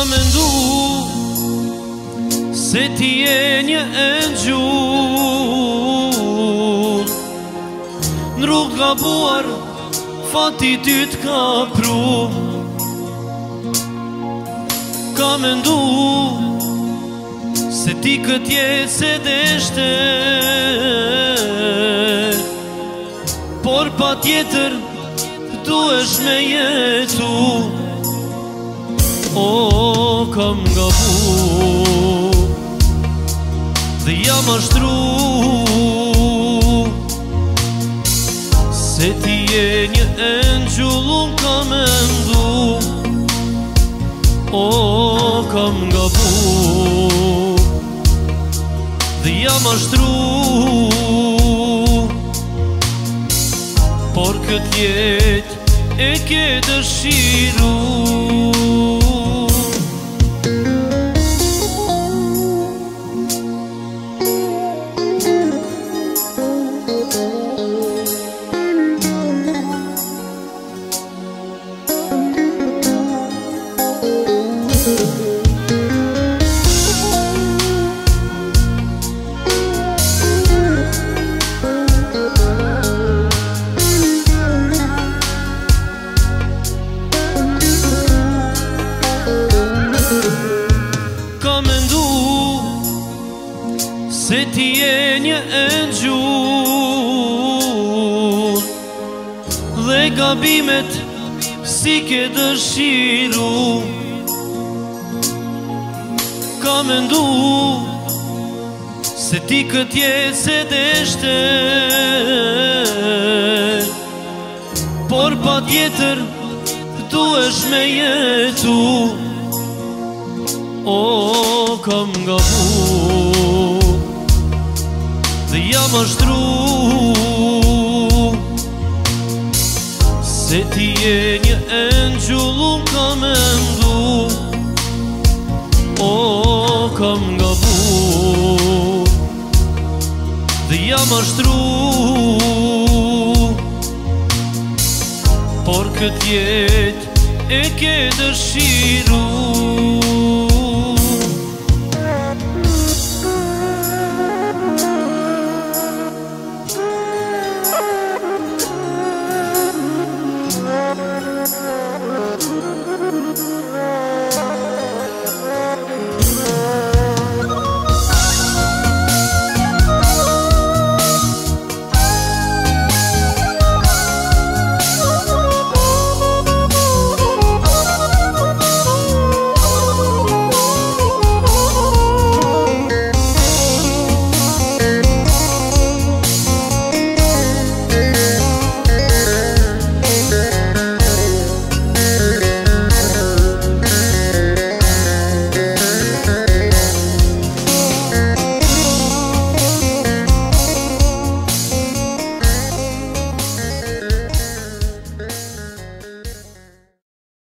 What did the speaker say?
mendu se ti je një engjul, në rrugë gabuar fati ty t'ka pru. Ka mendu se ti këtë jetë se deshte, por pa tjetër duesh me jetu. O, kam gabu dhe jam ashtru, se ti je një engjul, unë kam mendu. O, kam gabu dhe jam ashtru, por këtë jetë e ke dëshiru. Se ti je një engjul dhe gabimet si ke dëshiru. Ka mendu se ti këtë jetë se deshte, por pa tjetër duesh me jetu. O, kam gabu dhe jam ashtru, se ti je një engjul, unë kam mendu. O, kam gabu dhe jam ashtru, por këtë jetë e ke dëshiru. Yeah.